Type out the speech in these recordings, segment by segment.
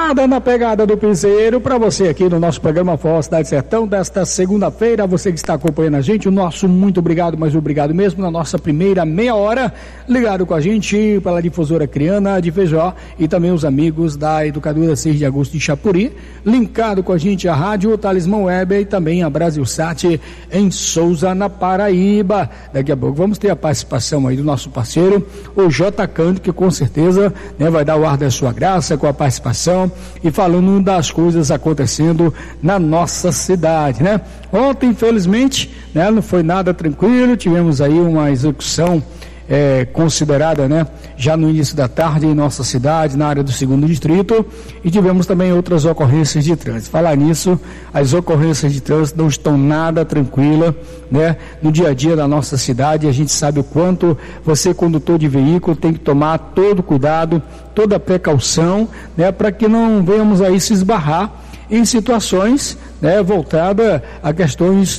Nada na pegada do piseiro para você aqui no nosso programa Forró Cidade Sertão desta segunda-feira. Você que está acompanhando a gente, o nosso muito obrigado, mas obrigado mesmo na nossa primeira meia hora, ligado com a gente pela difusora Criana de Feijó e também os amigos da Educadora 6 de Agosto de Chapuri, linkado com a gente a Rádio Talismã Web e também a Brasilsat em Souza, na Paraíba. Daqui a pouco vamos ter a participação aí do nosso parceiro, o J. Cândido, que com certeza, né, vai dar o ar da sua graça com a participação e falando das coisas acontecendo na nossa cidade, né? Ontem, infelizmente, né, não foi nada tranquilo, tivemos aí uma execução considerada, né, já no início da tarde em nossa cidade, na área do 2º distrito, e tivemos também outras ocorrências de trânsito. Falar nisso, as ocorrências de trânsito não estão nada tranquilas, né, no dia a dia da nossa cidade. A gente sabe o quanto você, condutor de veículo, tem que tomar todo cuidado, toda a precaução, né, para que não venhamos aí se esbarrar em situações, né, voltadas a questões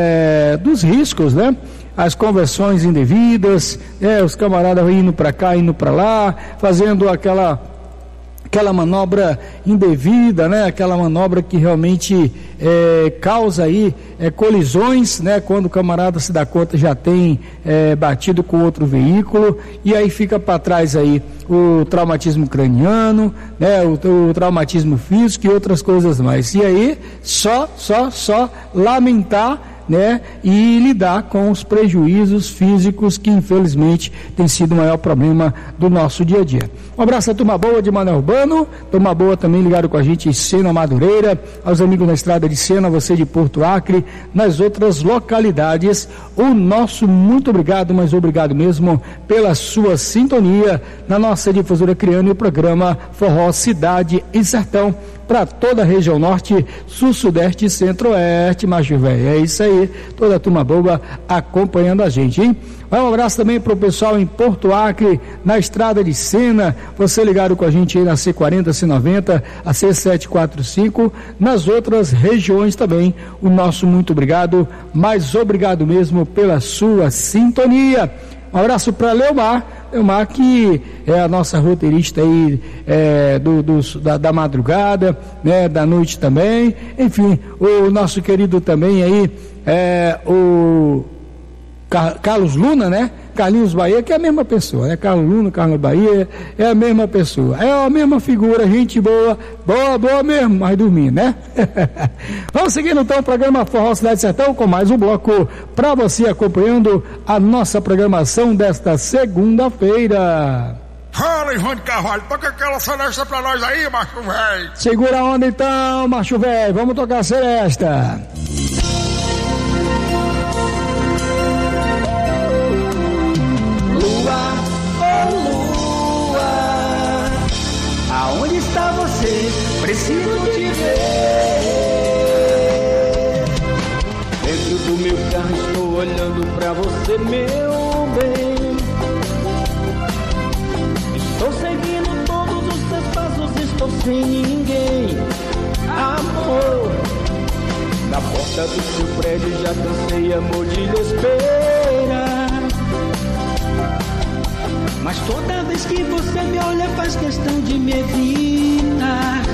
dos riscos, né? As conversões indevidas, os camaradas indo para cá, indo para lá, fazendo aquela manobra indevida, né? Aquela manobra que realmente causa aí colisões, né? Quando o camarada se dá conta já tem batido com outro veículo, e aí fica para trás aí o traumatismo craniano, né? O traumatismo físico e outras coisas mais. E aí só lamentar, né, e lidar com os prejuízos físicos que infelizmente tem sido o maior problema do nosso dia a dia. Um abraço à turma boa de Mané Urbano, turma boa também ligado com a gente em Sena, Madureira, aos amigos na estrada de Sena, você de Porto Acre, nas outras localidades, o nosso muito obrigado, mas obrigado mesmo pela sua sintonia na nossa difusora Criana e o programa Forró Cidade e Sertão, para toda a região norte, sul, sudeste, centro-oeste, macho velho. É isso aí, toda a turma boa acompanhando a gente, hein? Um abraço também para o pessoal em Porto Acre, na estrada de Sena, você ligado com a gente aí na C40, C90, a C745, nas outras regiões também, o nosso muito obrigado, mas obrigado mesmo pela sua sintonia. Um abraço para Leomar que é a nossa roteirista aí da madrugada, né, da noite também, enfim, o nosso querido também aí, o Carlos Luna, né? Carlinhos Bahia, que é a mesma pessoa, né? Carlos Luna, Carlos Bahia, é a mesma pessoa, é a mesma figura, gente boa mesmo, mas dormindo, né? Vamos seguindo então o programa Forró Cidade Sertão com mais um bloco para você acompanhando a nossa programação desta segunda-feira. Fala, Ivan de Carvalho, toca aquela seresta pra nós aí, macho velho. Segura a onda então, macho velho, vamos tocar a seresta. Aonde está você? Preciso te ver. Dentro do meu carro estou olhando pra você, meu bem. Estou seguindo todos os seus passos, estou sem ninguém. Amor, na porta do seu prédio já cansei, amor, de lhe esperar. Mas toda vez que você me olha faz questão de me evitar.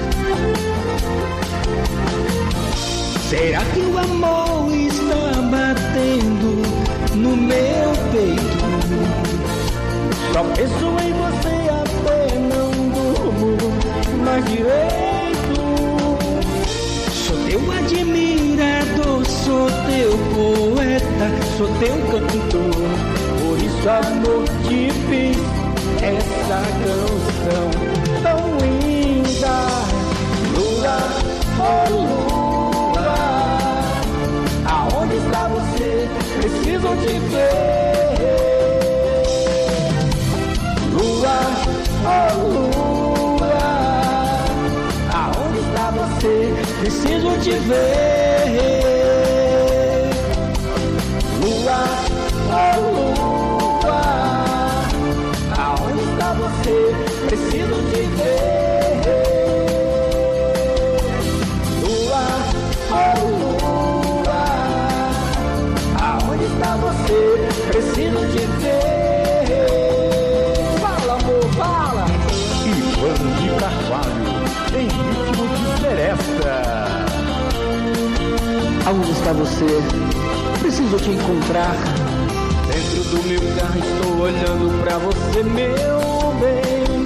Será que o amor está batendo no meu peito? Só penso em você até não durmo mais direito. Sou teu admirador, sou teu poeta, sou teu cantor. Por isso, amor, te fiz essa canção tão linda. Lua, oh lua, aonde está você? Preciso te ver. Lua, oh lua, aonde está você? Preciso te ver. Lua, oh lua, aonde está você? Preciso te ver. Lua, oh lua, aonde está você? Preciso te ver. Fala, amor, fala. Ivan de Carvalho, em Aonde está você? Preciso te encontrar. Dentro do meu carro estou olhando pra você, meu bem.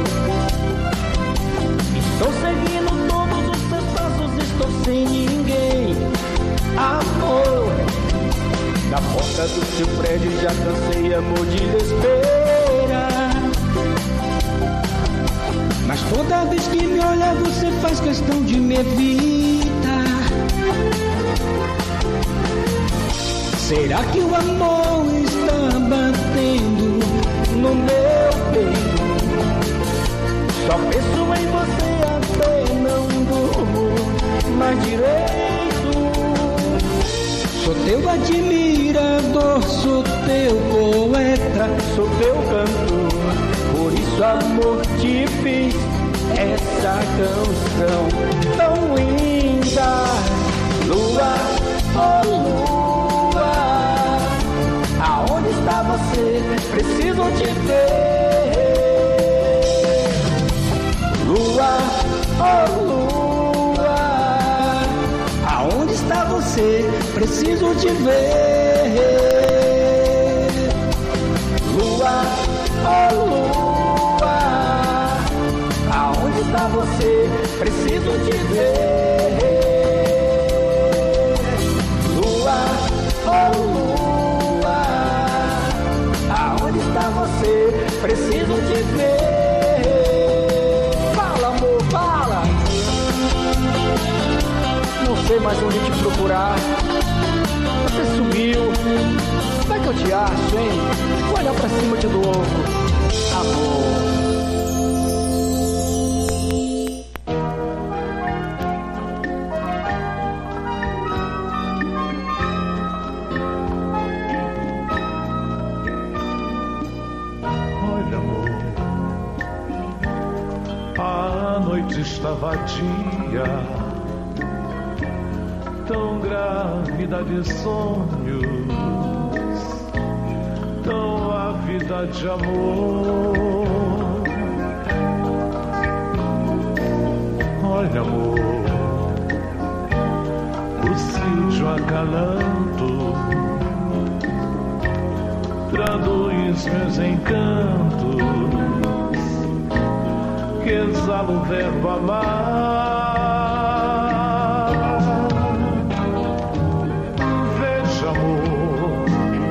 Estou seguindo todos os teus passos, estou sem ninguém. Amor, na porta do seu prédio já cansei, amor, de lhe esperar. Mas toda vez que me olha você faz questão de me evitar. Será que o amor está batendo no meu peito? Só penso em você até não durmo mais direito. Sou teu admirador, sou teu poeta, sou teu cantor. Por isso, amor, te fiz essa canção tão linda. Lua, oh lua, aonde está você? Preciso te ver. Lua, oh lua, aonde está você? Preciso te ver. Lua, oh lua, aonde está você? Preciso te ver. Lua, oh lua, aonde está você? Preciso te ver. Fala, amor, fala. Não sei mais onde te procurar. Você sumiu. Como é que eu te acho, hein? Vou olhar pra cima de novo. Amor. Estava vadia, tão grávida de sonhos, tão ávida de amor. Olha, amor, o sítio acalanto traduz meus encantos, que exala o verbo amar. Veja, amor,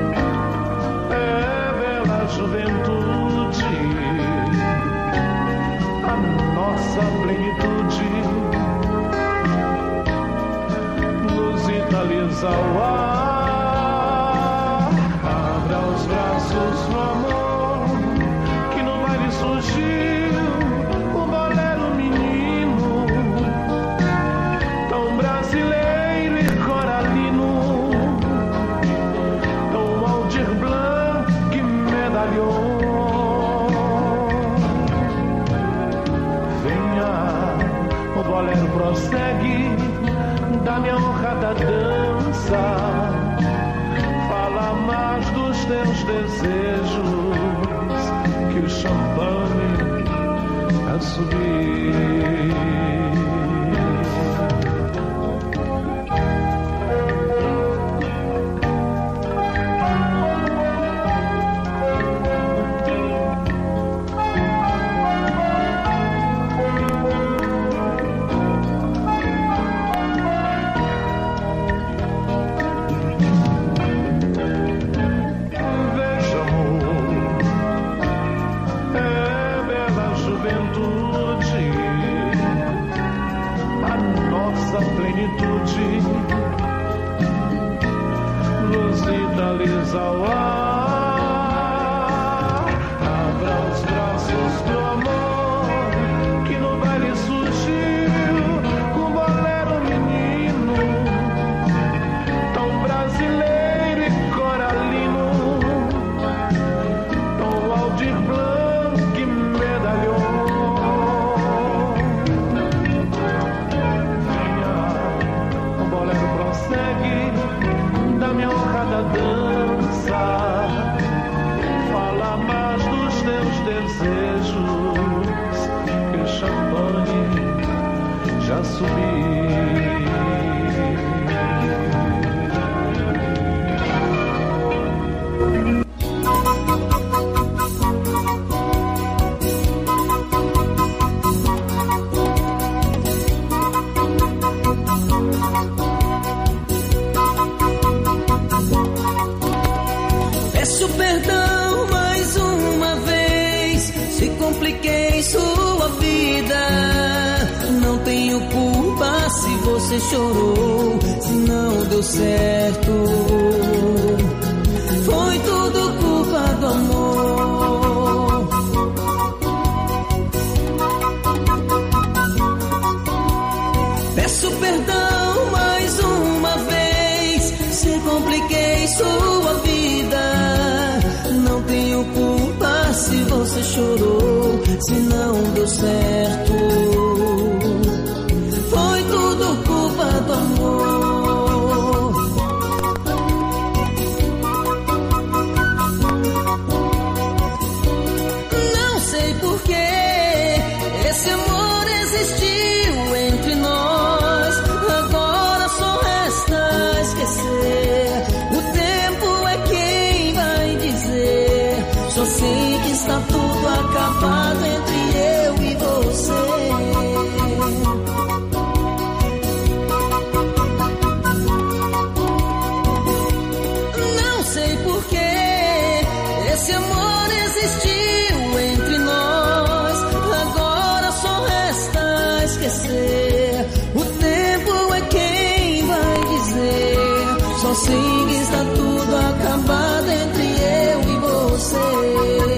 é bela juventude, a nossa plenitude, nos vitaliza o ar. Abra os braços no amor, que no baile surgir prossegue da minha honrada dança, fala mais dos teus desejos, que o champanhe a subir. Ao ar, abra os braços do amor, que no baile surgiu um bolero menino, tão brasileiro e coralino, tão Aldir Blanc e medalhão. Venha, o bolero prossegue da minha honrada dança, fala mais dos teus desejos, que o champanhe já subiu. tenho culpa se você chorou, se não deu certo. Foi tudo culpa do amor. Peço perdão mais uma vez se compliquei sua vida. Não tenho culpa se você chorou, se não deu certo. Foi tudo culpa do amor. Não sei porquê esse amor existiu entre nós. Agora só resta esquecer. O tempo é quem vai dizer. Só sei que está tudo acabado entre eu e você. Não sei porquê esse amor existiu entre nós. Agora só resta esquecer. O tempo é quem vai dizer. Só sei que está tudo acabado entre eu e você.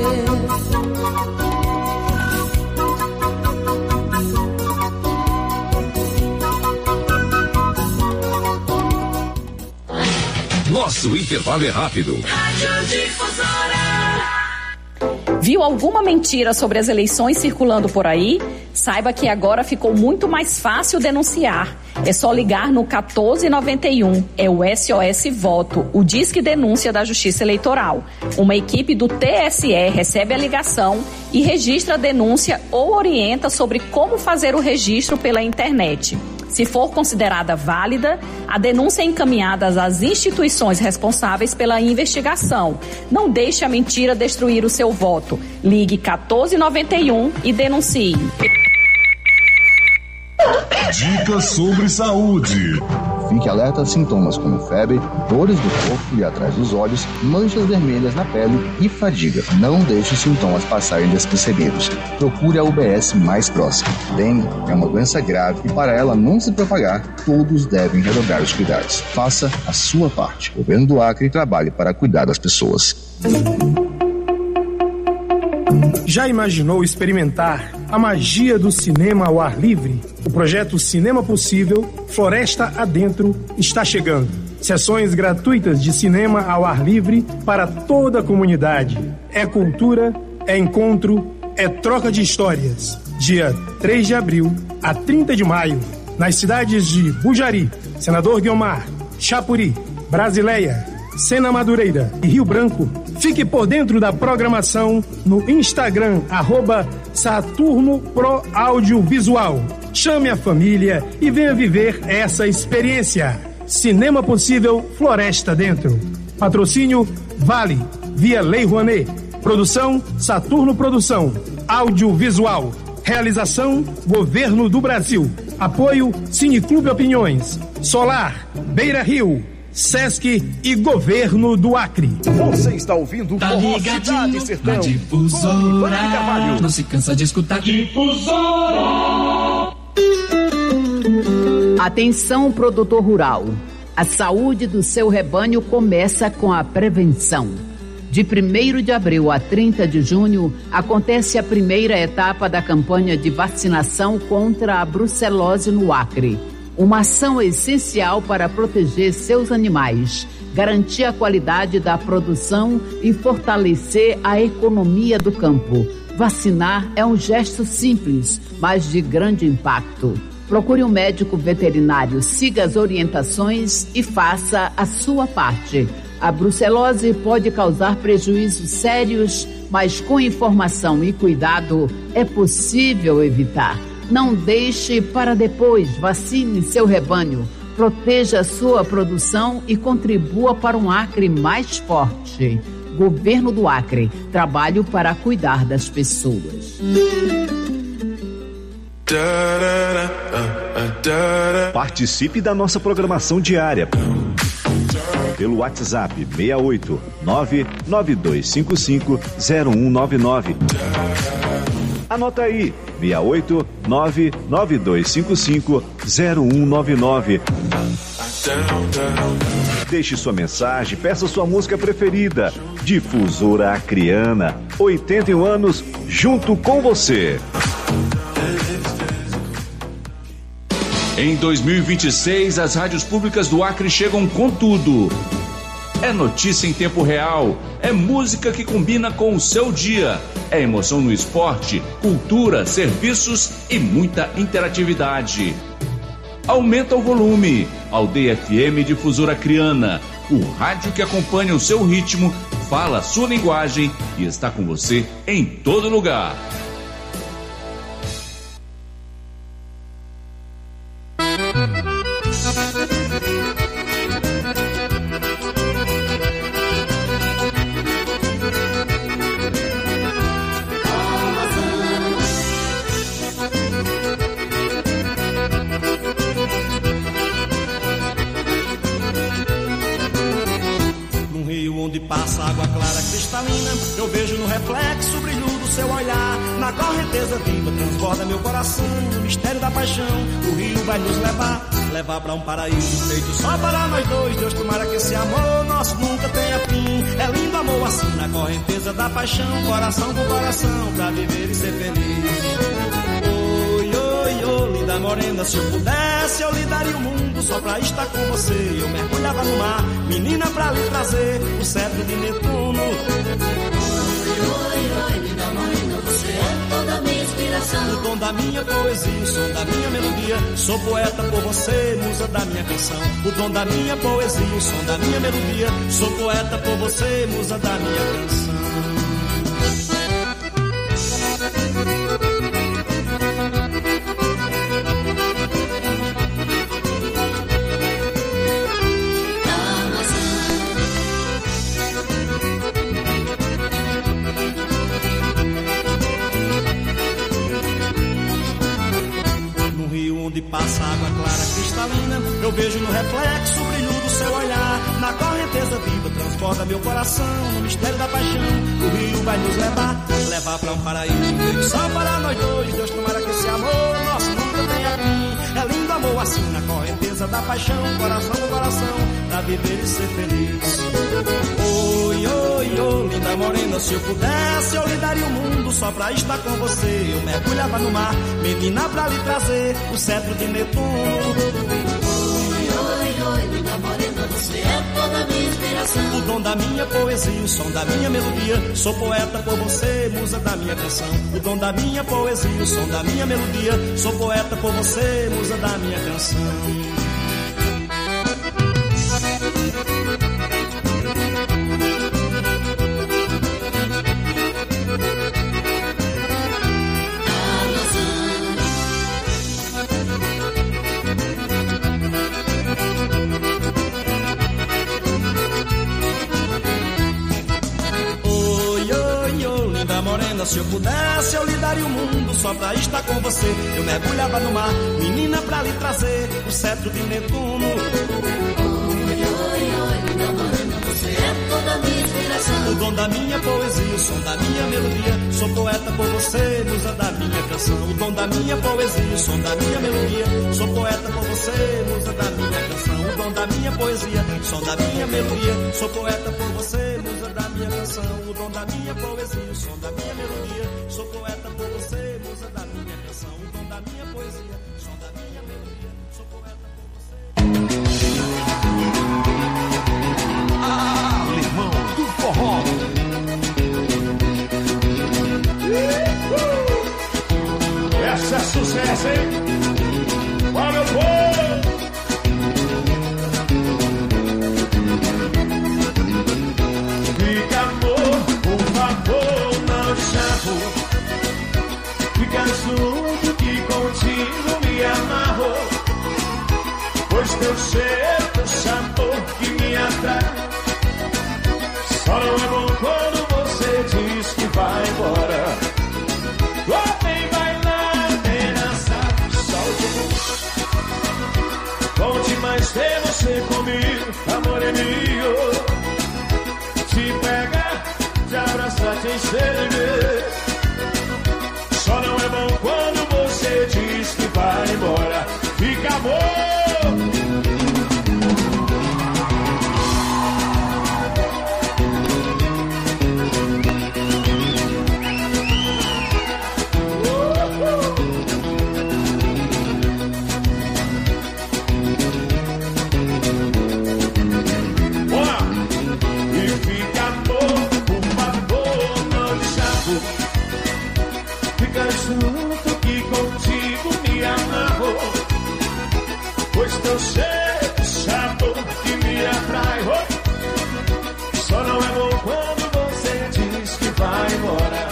Nosso intervalo é rápido. Viu alguma mentira sobre as eleições circulando por aí? Saiba que agora ficou muito mais fácil denunciar. É só ligar no 1491. É o SOS Voto, o Disque Denúncia da Justiça Eleitoral. Uma equipe do TSE recebe a ligação e registra a denúncia ou orienta sobre como fazer o registro pela internet. Se for considerada válida, a denúncia é encaminhada às instituições responsáveis pela investigação. Não deixe a mentira destruir o seu voto. Ligue 1491 e denuncie. Dicas sobre saúde. Fique alerta a sintomas como febre, dores do corpo e atrás dos olhos, manchas vermelhas na pele e fadiga. Não deixe os sintomas passarem despercebidos. Procure a UBS mais próxima. Dengue é uma doença grave e para ela não se propagar, todos devem redobrar os cuidados. Faça a sua parte. O governo do Acre trabalhe para cuidar das pessoas. Já imaginou experimentar a magia do cinema ao ar livre? O projeto Cinema Possível, Floresta Adentro, está chegando. Sessões gratuitas de cinema ao ar livre para toda a comunidade. É cultura, é encontro, é troca de histórias. Dia 3 de abril a 30 de maio, nas cidades de Bujari, Senador Guiomar, Chapuri, Brasileia, Sena Madureira e Rio Branco. Fique por dentro da programação no Instagram, @Saturno Pro Audiovisual. Chame a família e venha viver essa experiência. Cinema Possível, Floresta Dentro. Patrocínio Vale, via Lei Rouanet. Produção Saturno Produção. Audiovisual. Realização Governo do Brasil. Apoio Cineclube Opiniões. Solar, Beira Rio, Sesc e Governo do Acre. Você está ouvindo Forró Cidade Sertão. Difusora, não se cansa de escutar. Difusora. Atenção, produtor rural. A saúde do seu rebanho começa com a prevenção. De 1º de abril a 30 de junho, acontece a primeira etapa da campanha de vacinação contra a brucelose no Acre. Uma ação essencial para proteger seus animais, garantir a qualidade da produção e fortalecer a economia do campo. Vacinar é um gesto simples, mas de grande impacto. Procure um médico veterinário, siga as orientações e faça a sua parte. A brucelose pode causar prejuízos sérios, mas com informação e cuidado é possível evitar. Não deixe para depois, vacine seu rebanho, proteja sua produção e contribua para um Acre mais forte. Governo do Acre, trabalho para cuidar das pessoas. Participe da nossa programação diária pelo WhatsApp 68 992550199. Anota aí, 68992550199. Deixe sua mensagem, peça sua música preferida. Difusora Acreana, 81 anos, junto com você. Em 2026, as rádios públicas do Acre chegam com tudo. É notícia em tempo real, é música que combina com o seu dia, é emoção no esporte, cultura, serviços e muita interatividade. Aumenta o volume. Aldeia FM Difusora Acreana, o rádio que acompanha o seu ritmo, fala a sua linguagem e está com você em todo lugar. Eu vejo no reflexo o brilho do seu olhar. Na correnteza viva transborda meu coração. No mistério da paixão o rio vai nos levar pra um paraíso feito só para nós dois. Deus tomara que esse amor nosso nunca tenha fim. É lindo amor assim na correnteza da paixão. Coração com coração pra viver e ser feliz. Oi, oi, oi, linda morena, se eu pudesse eu lhe daria o mundo só pra estar com você. Eu mergulhava no mar, menina, pra lhe trazer o cetro de Netuno. O dom da minha poesia, o som da minha melodia. Sou poeta por você, musa da minha canção. O dom da minha poesia, o som da minha melodia. Sou poeta por você, musa da minha canção. Passa água clara cristalina, eu vejo no reflexo o brilho do seu olhar. Na correnteza viva transborda meu coração. No mistério da paixão o rio vai nos levar pra um paraíso feito só para nós dois. Deus tomara que esse amor nosso nunca tenha fim. É lindo amor assim na correnteza da paixão. Coração no coração pra viver e ser feliz. Oi, oi, oi, linda morena, se eu pudesse eu lhe daria o mundo só pra estar com você. Eu mergulhava no mar, menina, pra lhe trazer o cetro de Netuno. Oi, oi, oi, linda morena, você é toda a minha inspiração. O dom da minha poesia, o som da minha melodia. Sou poeta por você, musa da minha canção. O dom da minha poesia, o som da minha melodia. Sou poeta por você, musa da minha canção. Se eu pudesse eu lhe daria o mundo só pra estar com você. Eu mergulhava no mar, menina, pra lhe trazer o cetro de Netuno. Oi, oi, oi, linda morena, você é toda a minha inspiração. O dom da minha poesia, o som da minha melodia. Sou poeta por você, musa da minha canção. O dom da minha poesia, o som da minha melodia. Sou poeta por você, musa da minha canção. O dom da minha poesia, o som da minha melodia. Sou poeta por você, musa da minha canção. O dom da minha poesia, o som da minha melodia. Sou poeta por você, musa da minha canção. O dom da minha poesia, o som da minha melodia. Sou poeta por você. Alemão do forró. Essa é sucesso, hein? Olha meu povo! Fica, amor, por favor, não chamo. Fica junto que contigo me amarro. Pois teu cheiro, teu sabor que me atrai. Só não é bom quando você diz que vai embora. Vem bailar, vem dançar, solte o bucho. Bom demais ter você comigo, amor é meu. Te pegar, te abraçar, te encher. Só não teu jeito chato que me atrai. Só não é bom quando você diz que vai embora.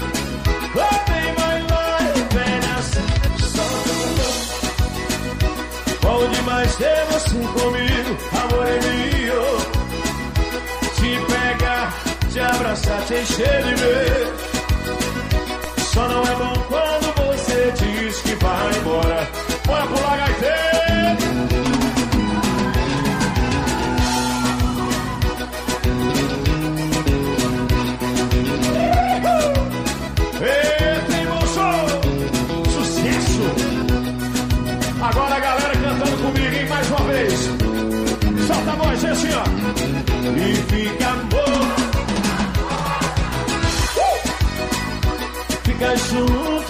Bom demais ter você comigo, amor é meu. Te pegar, te abraçar, te encher de beijo. Só não é bom quando você diz que vai embora. Bora pular, gaiteiro. Eita, emoção! Sucesso! Agora a galera cantando comigo, hein? Mais uma vez. Solta a voz, assim, ó. E fica amor. Fica junto.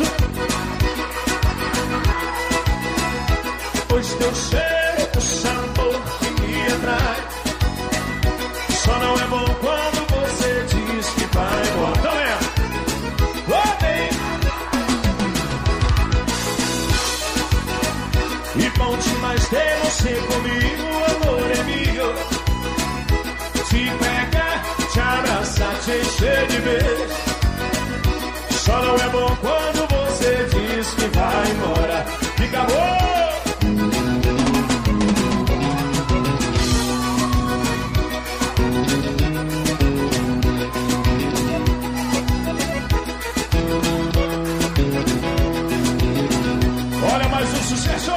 Pois teu cheiro, sabor que me atrai. Só não é bom quando você diz que vai embora. Então é. E bom demais ter você comigo, amor é meu. Te pegar, te abraçar, te encher de beijo. Só não é bom quando você diz que vai embora. Fica bom. Olha mais um sucesso.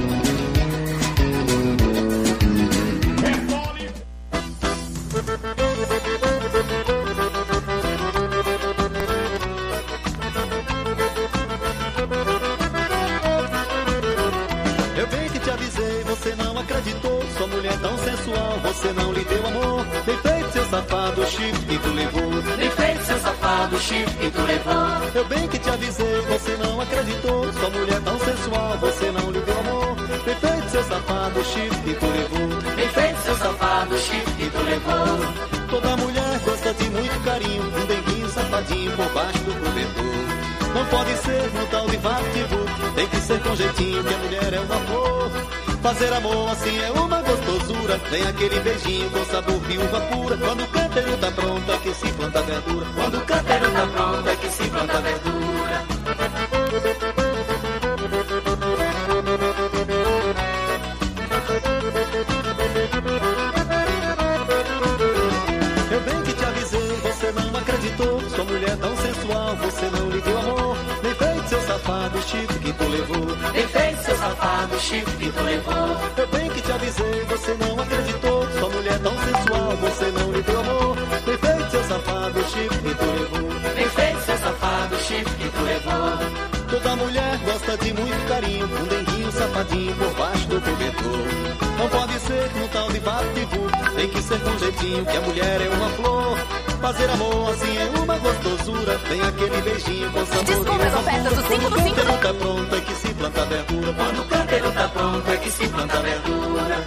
Eu bem que te avisei, você não acreditou. Sua mulher tão sensual, você não lhe deu amor. Bem feito, seu safado, chifre que tu levou. Bem feito, seu safado, chifre que tu levou. Eu bem que te avisei, você não acreditou. Sua mulher tão sensual, você não lhe deu amor. Bem feito, seu safado, chifre que tu levou. Bem feito, seu safado, chifre que tu levou. Toda mulher gosta de muito carinho, um denguinho safadinho por baixo do cobertor. Não pode ser no tal de vapt-vupt, tem que ser com jeitinho que a mulher é uma flor. Fazer amor assim é uma gostosura, tem aquele beijinho com sabor de uva pura. Quando o canteiro tá pronto é que se planta verdura. Quando o canteiro tá pronto é que se planta verdura. Eu bem que te avisei, você não acreditou. Sua mulher tão sensual, você não lhe deu amor. Bem feito, seu safado, chifre que tu levou. Bem feito, seu safado, chifre que tu levou. Eu bem que te avisei, você não acreditou. Sua mulher tão sensual, você não lhe deu amor. Bem feito, seu safado, chifre que tu levou. Bem feito, seu safado, chifre que tu levou. Toda mulher gosta de muito carinho, um denguinho safadinho por baixo do cobertor. Não pode ser no tal de vapt-vupt, tem que ser com jeitinho que a mulher é uma flor. Fazer amor assim é uma gostosura, tem aquele beijinho com sabor de uva pura. Quando o canteiro tá pronto é que se planta verdura. Quando o canteiro tá pronto é que se planta verdura.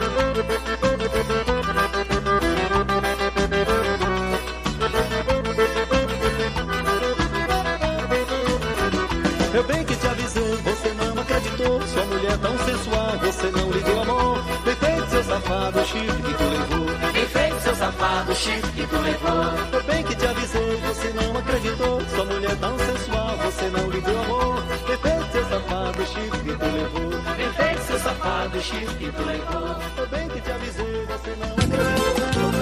Eu bem que te avisei, você não acreditou. Sua mulher tão sensual, você não lhe deu amor. Bem feito, seu safado, chifre que tu levou. Bem feito, seu safado, chifre que tu levou. Eu bem que te avisei, você não acreditou. Sua mulher tão sensual, você não lhe deu amor. Bem feito, seu safado, chifre que tu levou. Bem feito, seu safado, chifre que tu levou. Eu bem que te avisei, você não acreditou.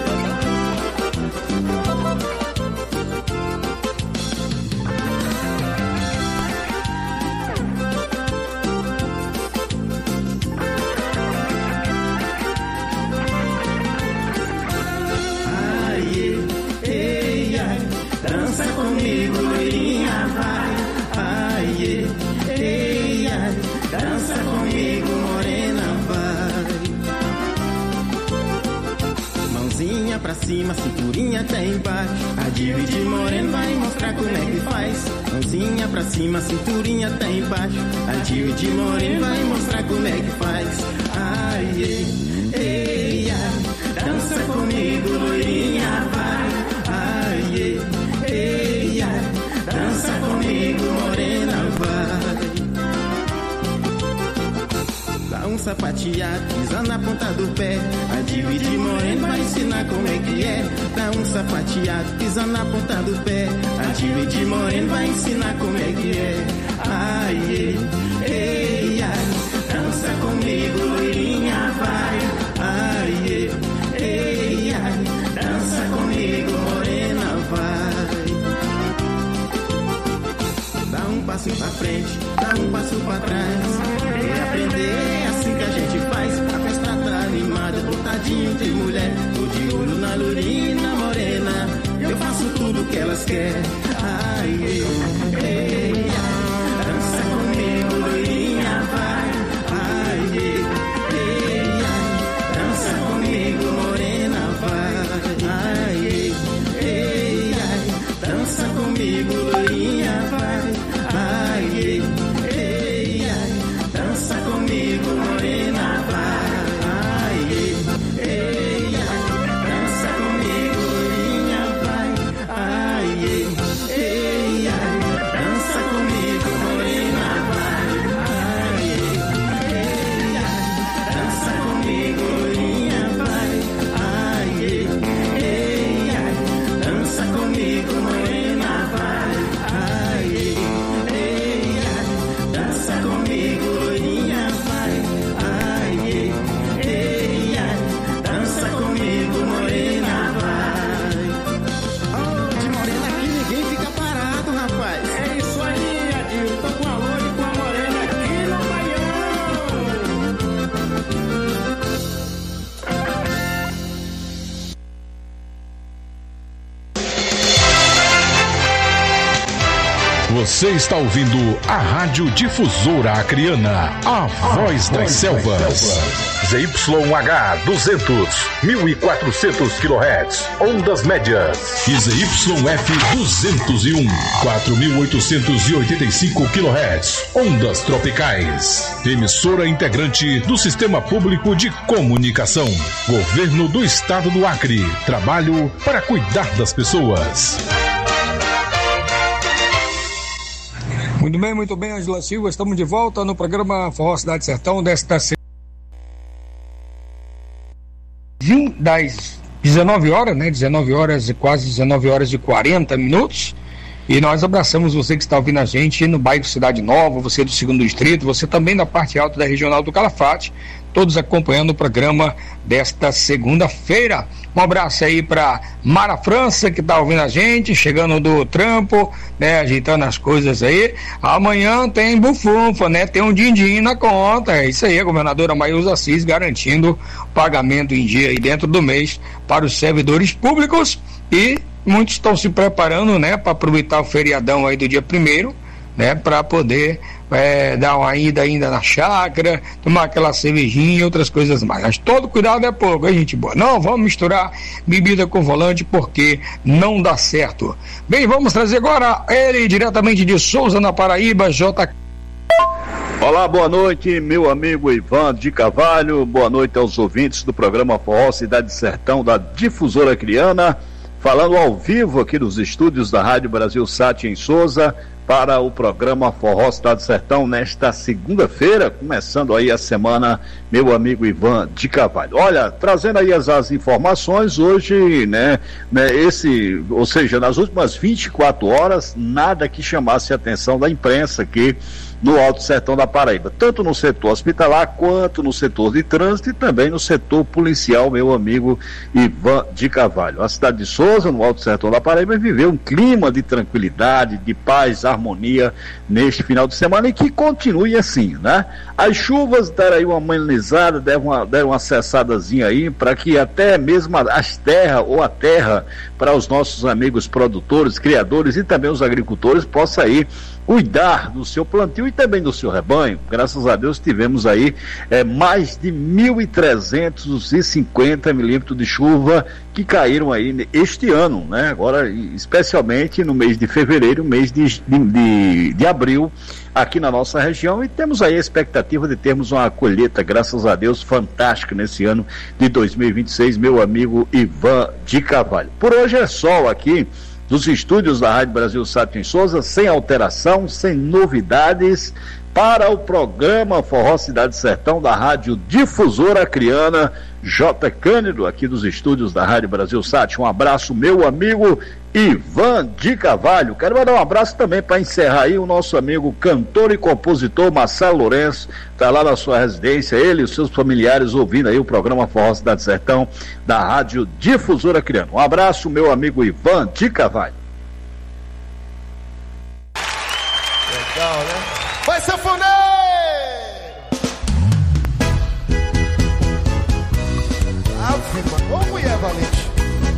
Dança comigo, loirinha, vai. Ai, ei, ai. Dança comigo, morena, vai. Mãozinha pra cima, cinturinha até embaixo. A de morena vai mostrar como é que faz. Mãozinha pra cima, cinturinha até embaixo. A de morena vai mostrar como é que faz. Ai, ei, ai. Dança comigo, loirinha, vai. Ai, ei, ai, dança comigo, morena, vai. Lá Dá um sapateado, pisa na ponta do pé. A Divide Moreno vai ensinar como é que é. Dá um sapateado, pisa na ponta do pé. A Divide Moreno vai ensinar como é que é. Ai, ei, ai, dança comigo, loirinha, vai. Ai, ei, ai, dança comigo, morena, vai. Dá um passo pra frente, dá um passo pra trás. Quer aprender, é assim que a gente faz. A festa tá animada, botadinho de mulher. Tô de olho na loirina, morena. Eu faço tudo que elas querem. Ai, ei, ai, dança comigo, loirinha, vai. Ai, ei, ai, dança comigo, morena, vai. Ai, ei, ai, dança comigo, loirinha, vai. Ai, ei, ai, dança comigo, morena, vai. Ai, ei, ai, dança comigo, loirinha, vai. Ai, ei, ai, dança comigo, morena, vai. Ai, ei, ai, dança comigo, loirinha, vai. Ai, ei, ai, dança comigo, morena, vai. Ai, ei, ai, dança comigo, loirinha, vai. Ai, ei, ai, dança comigo, morena, vai. Oh, de morena aqui ninguém fica parado, rapaz. É isso aí, Adil. Tô com a loira e com a morena aqui no Baião. Você está ouvindo a Rádio Difusora Acreana, a voz das selvas. ZYH 200, 1400 kHz, ondas médias. E ZYF 201, 4885 kHz, ondas tropicais. Emissora integrante do Sistema Público de Comunicação. Governo do Estado do Acre. Trabalho para cuidar das pessoas. Muito bem, Angela Silva, estamos de volta no programa Forró Cidade Sertão desta das 19 horas, né? 19 horas e quase 19 horas e 40 minutos. E nós abraçamos você que está ouvindo a gente no bairro Cidade Nova, você do 2º Distrito, você também da parte alta da Regional do Calafate, todos acompanhando o programa desta segunda-feira. Um abraço aí para Mara França, que está ouvindo a gente, chegando do trampo, né, ajeitando as coisas aí. Amanhã tem bufunfa, né, tem um din-din na conta, é isso aí, a governadora Maísa Assis garantindo o pagamento em dia aí dentro do mês para os servidores públicos. E muitos estão se preparando, né, para aproveitar o feriadão aí do dia 1º, né, para poder dar uma ida ainda na chácara, tomar aquela cervejinha e outras coisas mais. Mas todo cuidado é pouco, hein, gente boa? Não vamos misturar bebida com volante porque não dá certo. Bem, vamos trazer agora ele diretamente de Souza, na Paraíba, J. Olá, boa noite, meu amigo Ivan de Carvalho, boa noite aos ouvintes do programa Forró Cidade Sertão da Difusora Acreana, falando ao vivo aqui dos estúdios da Rádio Brasil Sat em Souza, para o programa Forró Cidade Sertão nesta segunda-feira, começando aí a semana, meu amigo Ivan de Carvalho. Olha, trazendo aí as informações hoje, né, ou seja, nas últimas 24 horas, nada que chamasse a atenção da imprensa aqui no Alto Sertão da Paraíba, tanto no setor hospitalar quanto no setor de trânsito e também no setor policial, meu amigo Ivan de Carvalho. A cidade de Souza, no Alto Sertão da Paraíba, viveu um clima de tranquilidade, de paz, harmonia neste final de semana e que continue assim, né? As chuvas deram aí uma amenizada, deram uma cessadazinha aí para que até mesmo as terras ou a terra para os nossos amigos produtores, criadores e também os agricultores possa aí cuidar do seu plantio e também do seu rebanho. Graças a Deus tivemos aí mais de 1.350 milímetros de chuva que caíram aí este ano, né? Agora, especialmente no mês de fevereiro, mês de abril, aqui na nossa região, e temos aí a expectativa de termos uma colheita, graças a Deus, fantástica nesse ano de 2026, meu amigo Ivan de Carvalho. Por hoje é sol aqui dos estúdios da Rádio Brasil Sat em Souza, sem alteração, sem novidades, para o programa Forró Cidade Sertão da Rádio Difusora Acreana, J. Cândido, aqui dos estúdios da Rádio Brasil Sat. Um abraço, meu amigo Ivan de Carvalho. Quero mandar um abraço também para encerrar aí o nosso amigo cantor e compositor Marcelo Lourenço, está lá na sua residência, ele e os seus familiares ouvindo aí o programa Forró Cidade Sertão da Rádio Difusora Acreana. Um abraço, meu amigo Ivan de Carvalho. Legal, né? Vai, sanfoneiro! Ave Maria, ô mulher valente!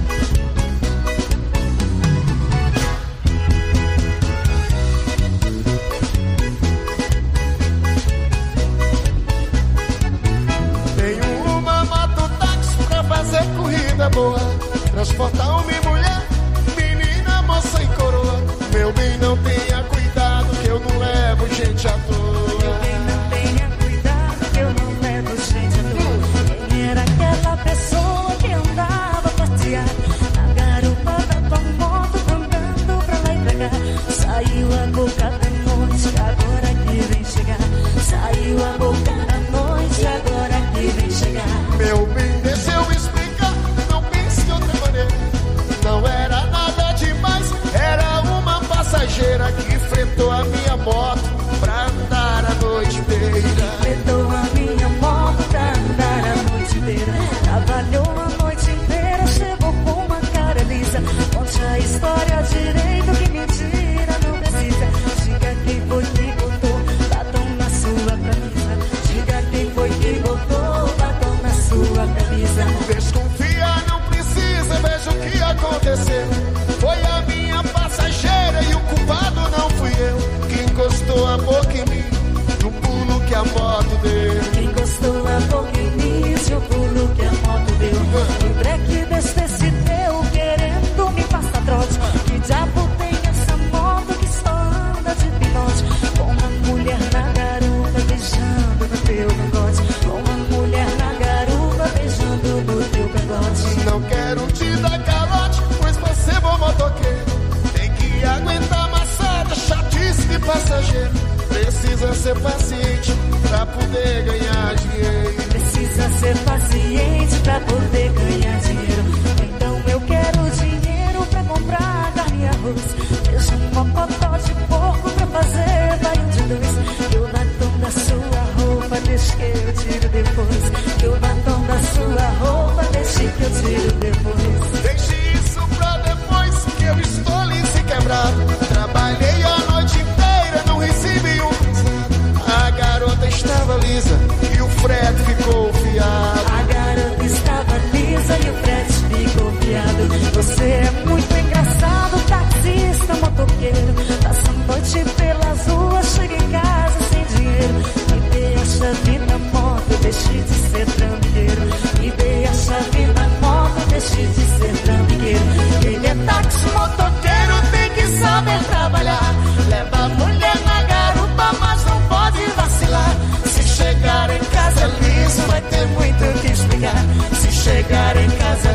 Tenho uma mototáxi pra fazer corrida boa, transportar homem e mulher, menina, moça e coroa. Meu bem, não tenha cuidado que eu não levo gente à toa. Meu bem, não tenha cuidado que eu não levo gente à toa. Quem era aquela pessoa que andava a passear na garupa da tua moto, andando pra lá e pra cá? Saiu a boca da noite, agora que vem chegar. Saiu a boca da noite, agora que vem chegar. Meu bem, deixa eu explicar, não pense de outra maneira. Não era nada demais, era uma passageira que enfrentou a minha moto pra andar a noite inteira. Enfrentou a minha moto pra andar a noite inteira. Trabalhou a noite inteira, chegou com uma cara lisa. Conte a história direito, que mentira não precisa. Diga quem foi que botou batom na sua camisa. Diga quem foi que botou batom na sua camisa. Desconfia, não precisa, veja o que aconteceu. Foi a minha passageira e o culpado não fui eu. Que encostou a boca em mim, no pulo que a moto deu. Que encostou a boca em mim, o pulo que a moto deu. O breque desse teu, querendo me passar trote. Que diabo tem essa moto que só anda de pinote? Com uma mulher na garupa beijando no teu cangote. Com uma mulher na garupa beijando no teu cangote. Não quero te dar calote, pois você é bom motoqueiro. Tem que aguentar maçada, chatice de passageiro. Precisa ser paciente pra poder ganhar dinheiro. Precisa ser paciente pra poder ganhar dinheiro. Então eu quero dinheiro pra comprar carne e arroz. Veja um mocotó de porco pra fazer banho de dois. E o batom da sua roupa deixa que eu tiro depois. E o batom da sua roupa deixa que eu tiro depois. Deixe isso pra depois, que eu estou liso e quebrado. Trabalhei a noite inteira, não recebi um cruzado. A garota estava lisa e o frete ficou fiado. A garota estava lisa e o frete ficou fiado. Você é muito engraçado, taxista, motoqueiro. Passa a noite pelas ruas, chega em casa sem dinheiro. Me dê a chave na moto, deixe de ser trambiqueiro. Me dê a chave na moto, deixe de ser trambiqueiro. Ele é táxi, motoqueiro, tem que saber trabalhar. Leva a mulher na garupa, mas não pode vacilar. Se chegar em casa liso, vai ter muito o que explicar. Se chegar em casa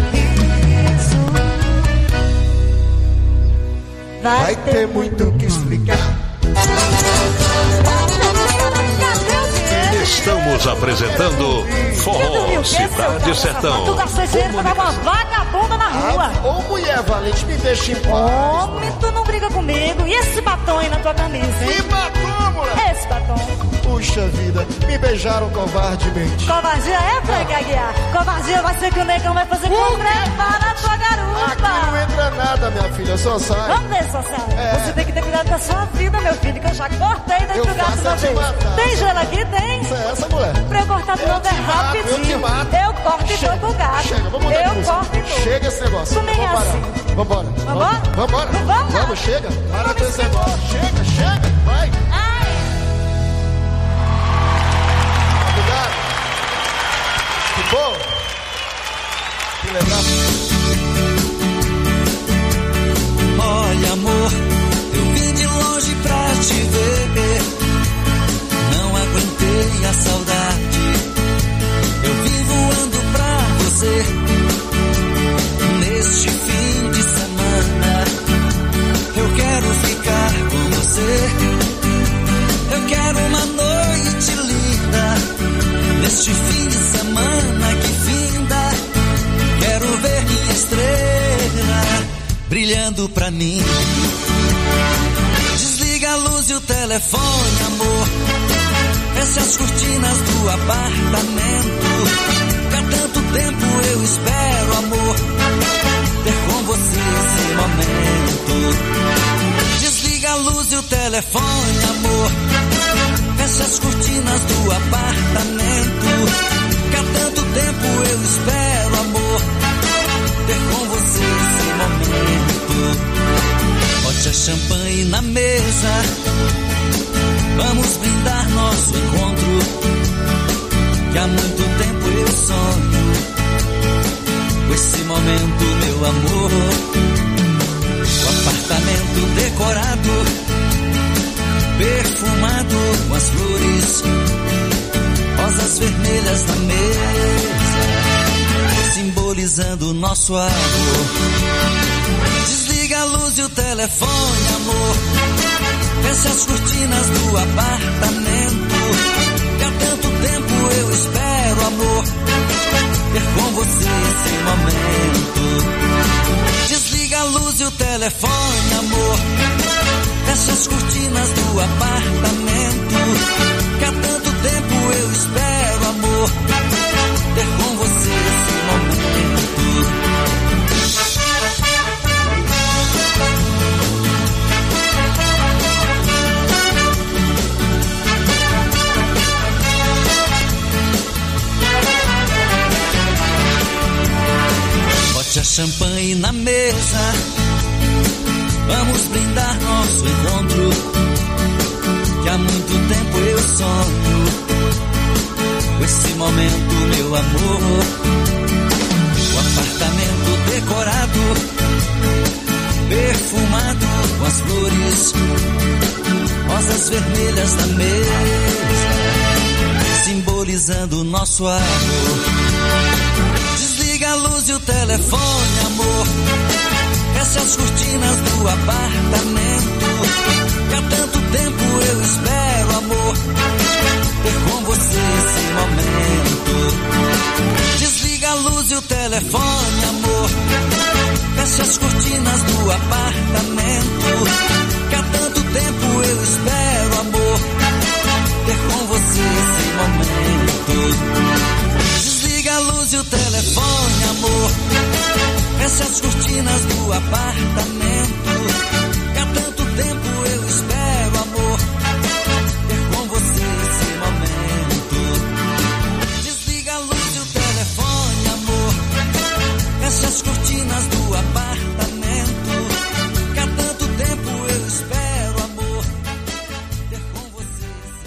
liso, vai ter muito o que explicar. Estamos apresentando Forró Cidade Sertão. Tu gastou esse dinheiro pra dar uma vagabunda na rua. Ô mulher valente, me deixa em paz. Homem, tu não briga comigo. E esse batom aí na tua camisa, hein? Que batom, mulher? Esse batom. Puxa vida, me beijaram covardemente. Covardia é, Frank Aguiar? Covardia vai ser que o negão vai fazer com trepar na tua garupa. Aqui não entra nada, minha filha, só sai. Vamos ver, só sai. Você tem que ter cuidado com a sua vida, meu filho, que eu já cortei dentro do gato uma vez. Tem gelo aqui? Tem. Essa mulher. Pra eu cortar de novo é rapidinho. Eu corto e dou pro gato. Chega, vamos mudar eu corto e dou. Chega esse negócio. Tu nem é assim. Vambora. Vambora? Vambora. Vamos, chega. Para com esse negócio. Chega. Vai. Ai. Obrigado. Que bom. Que legal. Olha, amor, eu vim de longe pra te ver. Não aguentei a saudade. Eu vim voando pra você. Neste fim de semana, eu quero ficar com você. Neste fim de semana que finda, quero ver minha estrela brilhando pra mim. Desliga a luz e o telefone, amor. Fecha as cortinas do apartamento. Que há tanto tempo eu espero, amor, ter com você esse momento. Desliga a luz e o telefone, amor. Fecha as cortinas do apartamento. Que há tanto tempo eu espero, amor, ter com você esse momento. Bote a champanhe na mesa, vamos brindar nosso encontro. Que há muito tempo eu sonho com esse momento, meu amor. O apartamento decorado, perfumado com as flores, rosas vermelhas na mesa, simbolizando o nosso amor. Desliga a luz e o telefone, amor. Fecha as cortinas do apartamento. Que há tanto tempo eu espero, amor, ter com você esse momento. Desliga a luz e o telefone, amor. Fecha as cortinas do apartamento. Que há tanto tempo eu espero, amor, ter com você esse momento. Bote a champanhe na mesa, vamos brindar nosso encontro. Que há muito tempo eu sonho com esse momento, meu amor. O apartamento decorado, perfumado com as flores, rosas vermelhas na mesa, simbolizando o nosso amor. Desliga a luz e o telefone, amor. Fecha as cortinas do apartamento. Que há tanto tempo eu espero, amor, ter com você esse momento. Desliga a luz e o telefone, amor. Fecha as cortinas do apartamento. Que há tanto tempo eu espero, amor, ter com você esse momento. Desliga a luz e o telefone, amor. Fecha as cortinas do apartamento. Que há tanto tempo eu espero, amor, ter com você esse momento. Desliga a luz e o telefone, amor. Fecha as cortinas do apartamento. Que há tanto tempo eu espero, amor, ter com você esse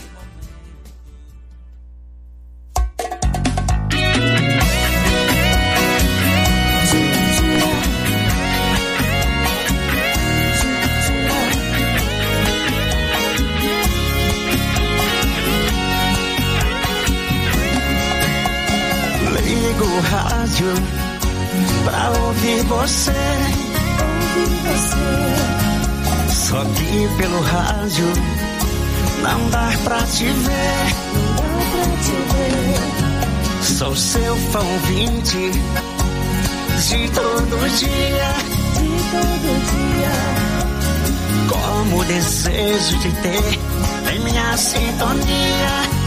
rádio pra ouvir você. Só que pelo rádio não dá pra te ver. Sou seu fã ouvinte de todo dia. Como desejo de ter em minha sintonia.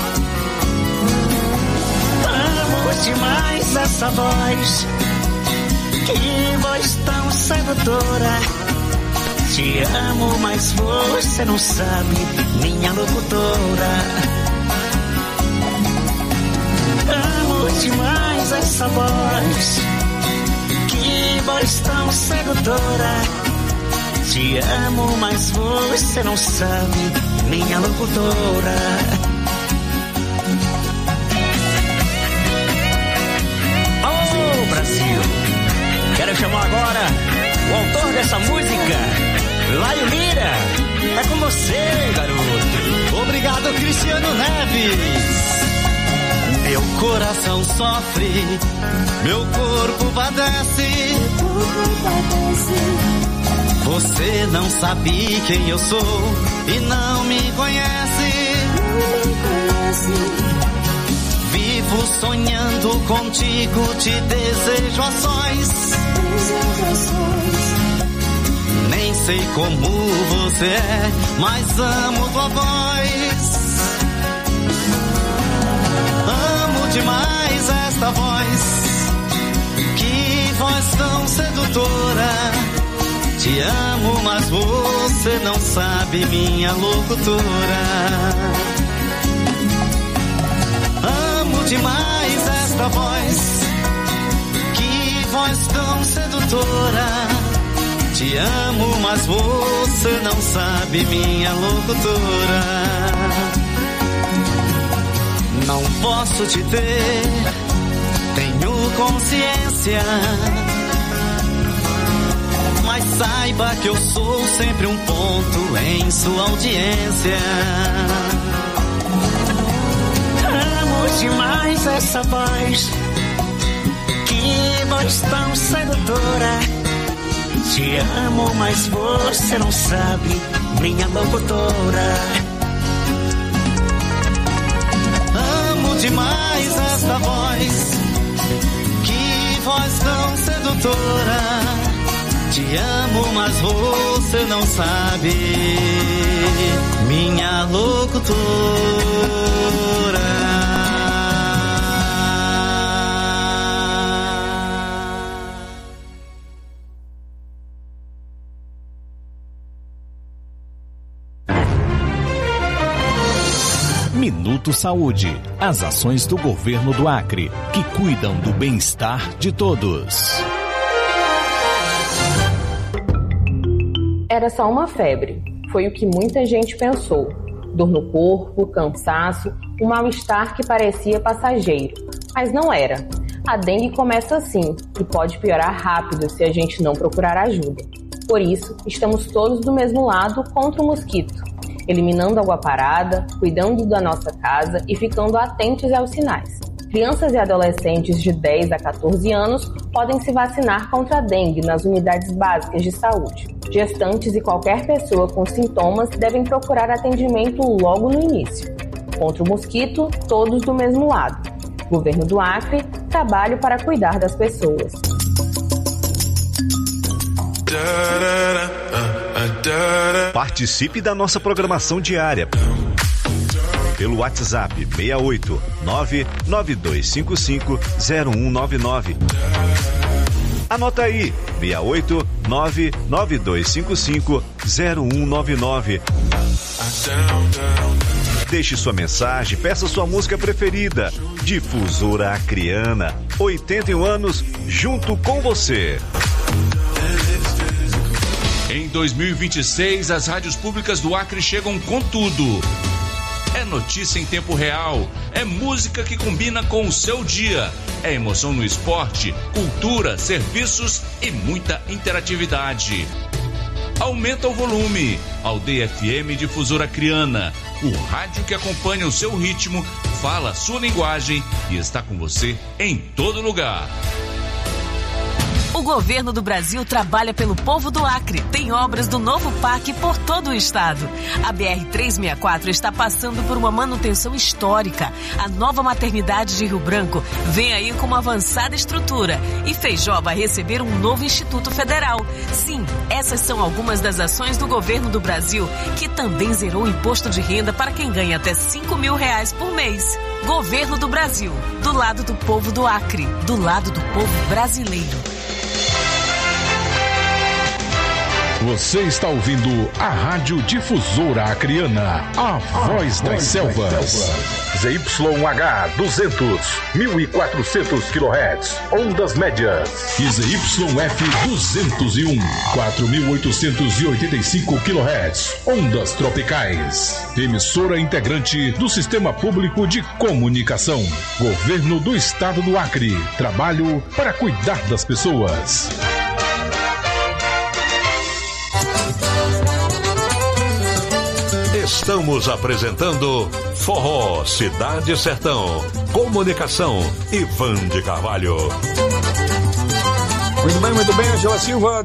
Demais essa voz, que voz tão sedutora. Te amo, mas você não sabe, minha locutora. Amo demais essa voz, que voz tão sedutora. Te amo, mas você não sabe, minha locutora. Brasil. Quero chamar agora o autor dessa música, Laio Lira. É com você, garoto. Obrigado, Cristiano Neves. Meu coração sofre, meu corpo padece. Você não sabe quem eu sou e não me conhece. vivo sonhando contigo, te desejo a sós. Nem sei como você é, mas amo tua voz. Amo demais esta voz, que voz tão sedutora. Te amo, mas você não sabe, minha locutora. Amo demais esta voz, que voz tão sedutora. Te amo, mas você não sabe, minha locutora. Não posso te ter, tenho consciência, mas saiba que eu sou sempre um ponto em sua audiência. Amo demais essa voz, que voz tão sedutora. Te amo, mas você não sabe, minha locutora. Amo demais esta voz, que voz tão sedutora. Te amo, mas você não sabe, minha locutora. Minuto Saúde. As ações do governo do Acre, que cuidam do bem-estar de todos. Era só uma febre. Foi o que muita gente pensou. Dor no corpo, cansaço, um mal-estar que parecia passageiro. Mas não era. A dengue começa assim e pode piorar rápido se a gente não procurar ajuda. Por isso, estamos todos do mesmo lado contra o mosquito, eliminando água parada, cuidando da nossa casa e ficando atentos aos sinais. Crianças e adolescentes de 10 a 14 anos podem se vacinar contra a dengue nas unidades básicas de saúde. Gestantes e qualquer pessoa com sintomas devem procurar atendimento logo no início. Contra o mosquito, todos do mesmo lado. Governo do Acre, trabalho para cuidar das pessoas. Participe da nossa programação diária pelo WhatsApp 68 99255 0199. Anota aí, 68 99255 0199. Deixe sua mensagem, peça sua música preferida. Difusora Acreana, 81 anos, junto com você. Em 2026, as rádios públicas do Acre chegam com tudo. É notícia em tempo real, é música que combina com o seu dia, é emoção no esporte, cultura, serviços e muita interatividade. Aumenta o volume. Aldeia FM Difusora Acreana, o rádio que acompanha o seu ritmo, fala a sua linguagem e está com você em todo lugar. O governo do Brasil trabalha pelo povo do Acre. Tem obras do novo parque por todo o estado. A BR-364 está passando por uma manutenção histórica. A nova maternidade de Rio Branco vem aí com uma avançada estrutura. E Feijó vai receber um novo Instituto Federal. Sim, essas são algumas das ações do governo do Brasil, que também zerou o imposto de renda para quem ganha até R$5.000 por mês. Governo do Brasil, do lado do povo do Acre, do lado do povo brasileiro. Você está ouvindo a Rádio Difusora Acreana, a voz das selvas. ZYH 200, 1400 kHz, ondas médias. E ZYF 201, 4885 kHz, ondas tropicais. Emissora integrante do Sistema Público de Comunicação. Governo do Estado do Acre. Trabalho para cuidar das pessoas. Estamos apresentando Forró Cidade Sertão. Comunicação, Ivan de Carvalho. Muito bem, Angela Silva,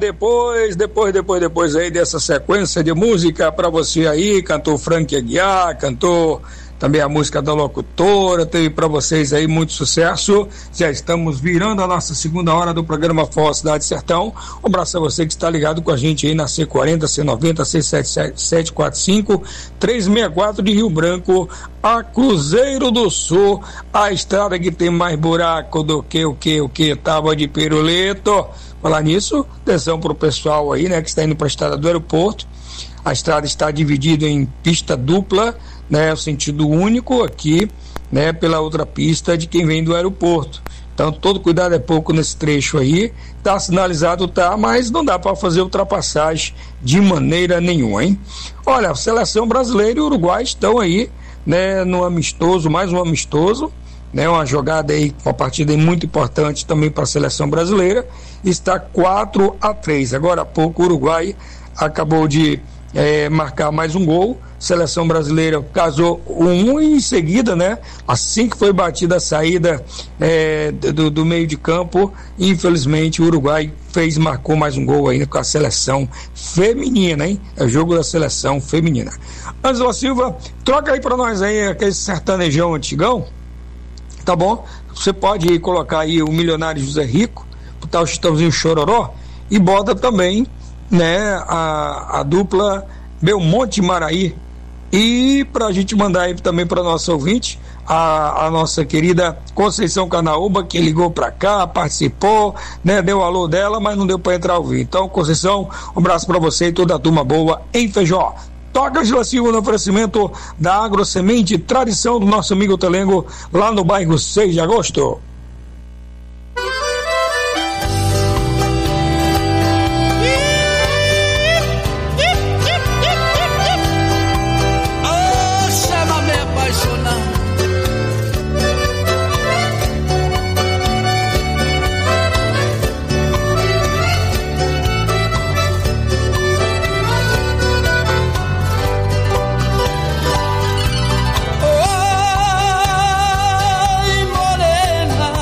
depois aí dessa sequência de música pra você aí, cantor Frank Aguiar, cantor também a música da locutora, teve para vocês aí muito sucesso. Já estamos virando a nossa segunda hora do programa Forró Cidade Sertão. Um abraço a você que está ligado com a gente aí na C40, C90, C7745, 364 de Rio Branco, a Cruzeiro do Sul, a estrada que tem mais buraco do que tábua de pirulito. Falar nisso, atenção pro pessoal aí, né, que está indo para a estrada do aeroporto. A estrada está dividida em pista dupla, né, o sentido único aqui, né, pela outra pista de quem vem do aeroporto. Então todo cuidado é pouco nesse trecho aí. Tá sinalizado, tá, mas não dá para fazer ultrapassagem de maneira nenhuma, hein? Olha, a seleção brasileira e o Uruguai estão aí, né, no amistoso, mais um amistoso, né, uma jogada aí, uma partida aí muito importante também para a seleção brasileira. Está 4-3. Agora há pouco o Uruguai acabou de marcar mais um gol. Seleção brasileira casou um e em seguida, né, assim que foi batida a saída do meio de campo, infelizmente o Uruguai marcou mais um gol ainda com a seleção feminina, hein? É o jogo da seleção feminina. Ângela Silva, troca aí pra nós aí aquele sertanejão antigão, tá bom? Você pode colocar aí o Milionário José Rico, botar o Chitãozinho Chororó e bota também, né, a dupla Belmonte Maraí. E pra gente mandar aí também para nosso ouvinte, a nossa querida Conceição Canaúba, que ligou pra cá, participou, né, deu o alô dela, mas não deu pra entrar ao vivo. Então, Conceição, um abraço pra você e toda a turma boa em Feijó. Toca Angela Silva no oferecimento da Agrosemente, tradição do nosso amigo Telengo, lá no bairro 6 de Agosto. Oi, morena,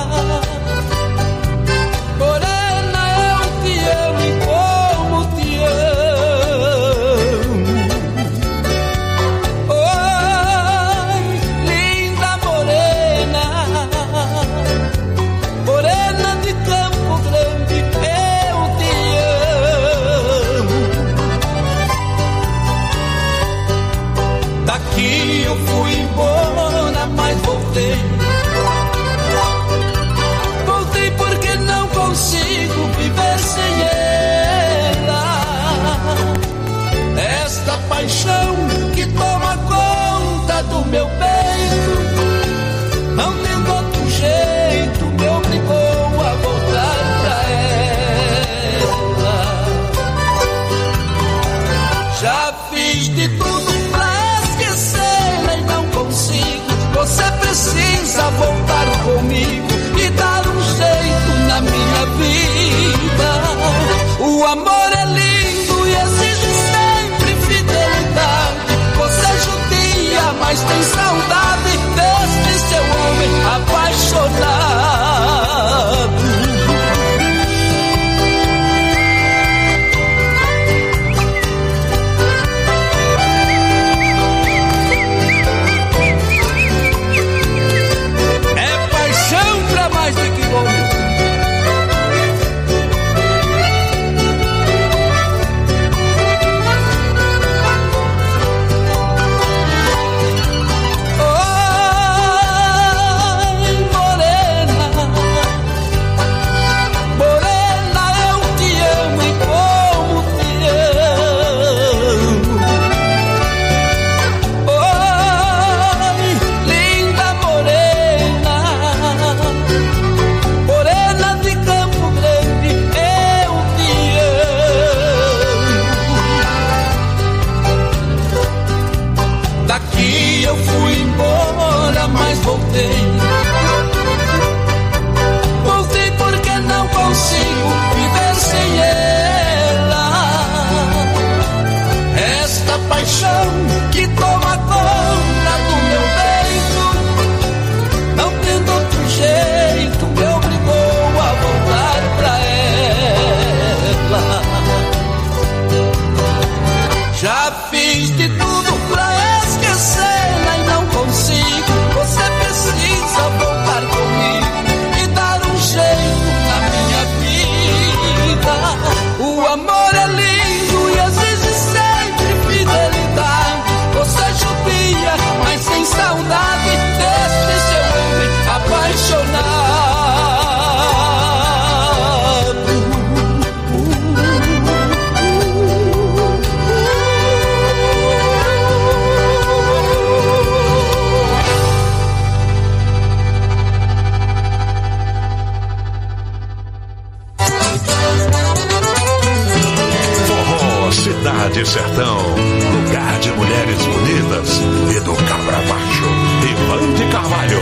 Cidade Sertão, lugar de mulheres bonitas e do cabra macho, Ivan de Carvalho.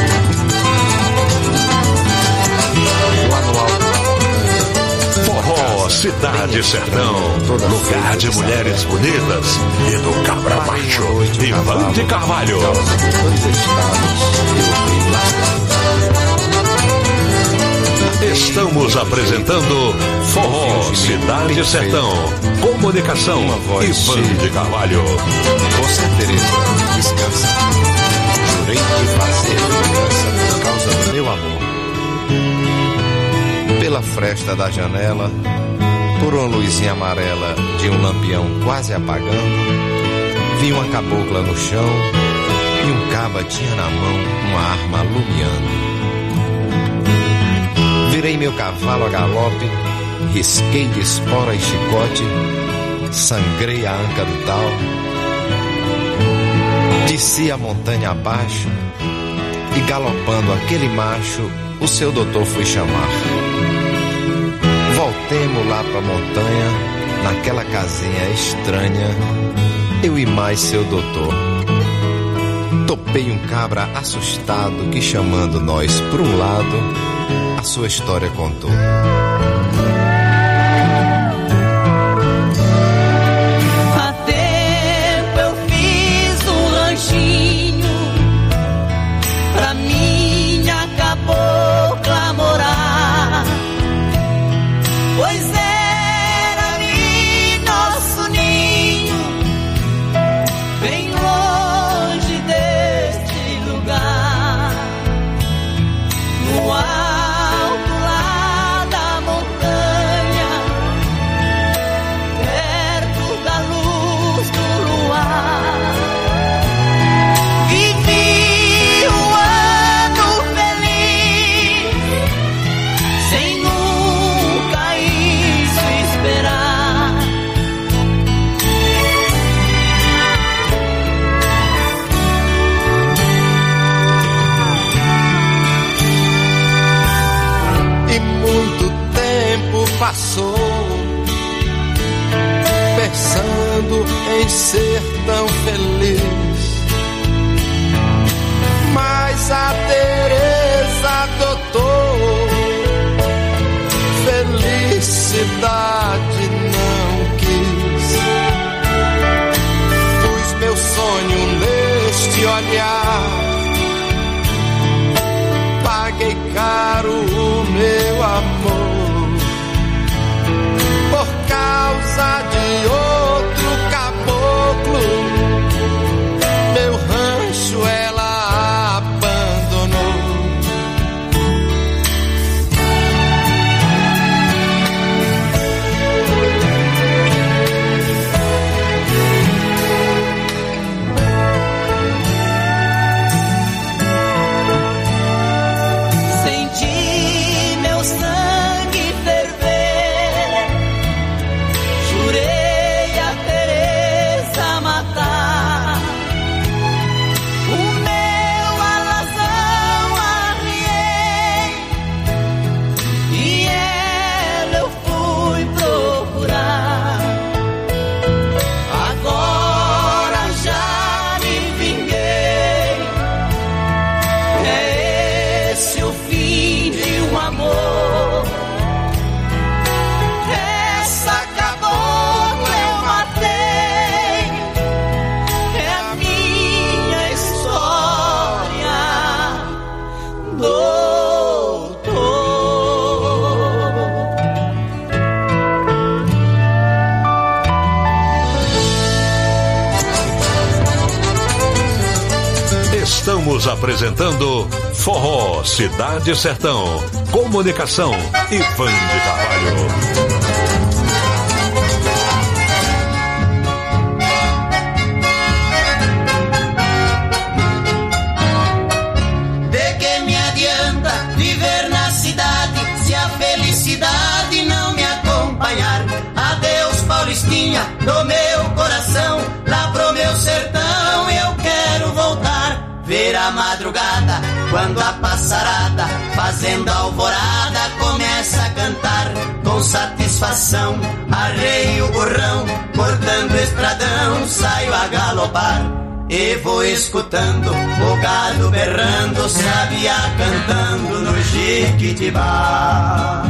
Forró Cidade Sertão, lugar de mulheres bonitas e do cabra macho, Ivan de Carvalho. Estamos apresentando Forró Cidade Sertão. Comunicação, Ivan de Carvalho. Você, Tereza, descansa. Jurei te fazer vingança por causa do meu amor. Pela fresta da janela, por uma luzinha amarela de um lampião quase apagando, vi uma cabocla no chão e um caba tinha na mão uma arma alumiando. Virei meu cavalo a galope, risquei de espora e chicote, sangrei a anca do tal, desci a montanha abaixo e galopando aquele macho, o seu doutor foi chamar. Voltemos lá pra montanha, naquela casinha estranha, eu e mais seu doutor. Topei um cabra assustado que chamando nós por um lado, a sua história contou. Há tempo eu fiz um lanchinho pra minha cabocla morar, pois era ali nosso ninho, bem longe deste lugar, no ar. Passou pensando em ser tão feliz, mas a Teresa adotou felicidade não quis. Pus meu sonho neste olhar, paguei caro o meu amor por causa de outro caboclo. Meu rancho ela abandonou. Senti meu sangue ferver, jurei a Teresa matar. O meu alazão arriei e ela eu fui procurar. Agora já me vinguei, é esse o fim de um amor. Essa cabocla eu matei, é a minha história, doutor. Estamos apresentando Forró Cidade Sertão. Comunicação, Ivan de Carvalho. De que me adianta viver na cidade se a felicidade não me acompanhar? Adeus, Paulistinha, do meu coração, lá pro meu sertão eu quero voltar. Ver a madrugada, quando a passarada, fazendo alvorada, começa a cantar. Com com satisfação, arrei o burrão, cortando o estradão, saio a galopar. E vou escutando o gado berrando, sabiá cantando no Jiquitibá.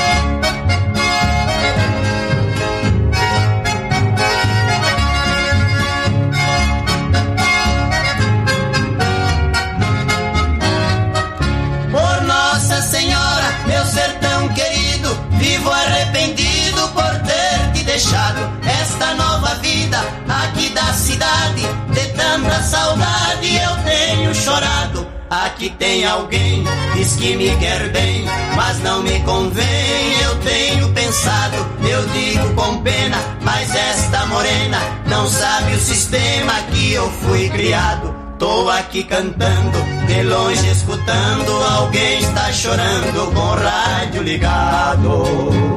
Por Nossa Senhora, meu sertão querido, vivo arrependido por ter te deixado esta nova vida aqui da cidade. De tanta saudade eu tenho chorado. Aqui tem alguém, diz que me quer bem, mas não me convém, eu tenho pensado. Eu digo com pena, mas esta morena não sabe o sistema que eu fui criado. Tô aqui cantando, de longe escutando, alguém está chorando com o rádio ligado.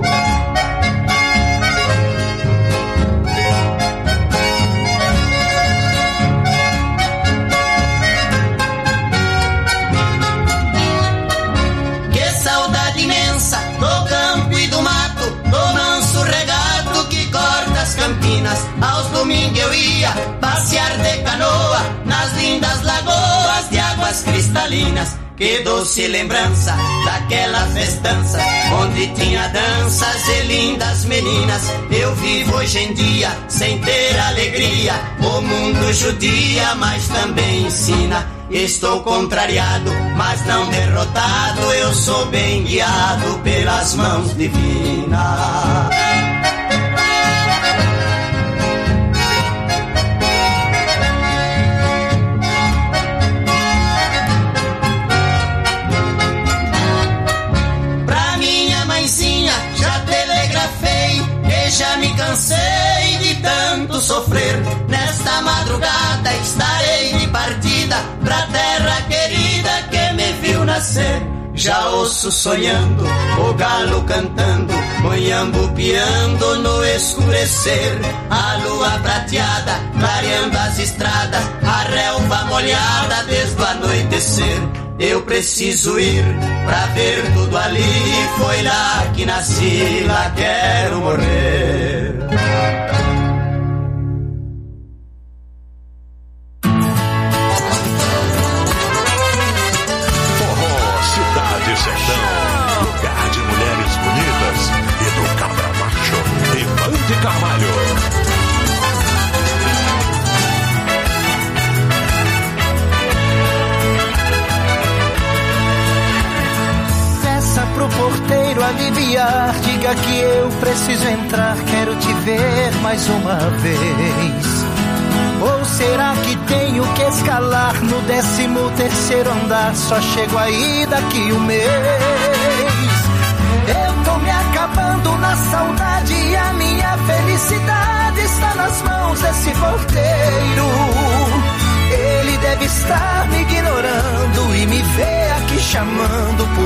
Que saudade imensa do campo e do mato, do manso regato que corta as campinas. Aos domingos eu ia passear de canoa nas lindas lagoas de águas cristalinas. Que doce lembrança daquela festança onde tinha danças e lindas meninas. Eu vivo hoje em dia sem ter alegria, o mundo judia, mas também ensina. Estou contrariado, mas não derrotado, eu sou bem guiado pelas mãos divinas. Já telegrafei e já me cansei de tanto sofrer. Nesta madrugada estarei de partida pra terra querida que me viu nascer. Já ouço sonhando, o galo cantando, monhambo piando no escurecer. A lua prateada clareando as estradas, a relva molhada desde o anoitecer. Eu preciso ir pra ver tudo ali, foi lá que nasci, lá quero morrer. Forró Cidade Sertão, lugar de mulheres bonitas e do cabra macho, Ivan de Carvalho. Pro porteiro aliviar, diga que eu preciso entrar, quero te ver mais uma vez. Ou será que tenho que escalar no 13º andar, só chego aí daqui um mês? Eu tô me acabando na saudade e a minha felicidade está nas mãos desse porteiro. Ele deve estar me ignorando e me vê aqui chamando por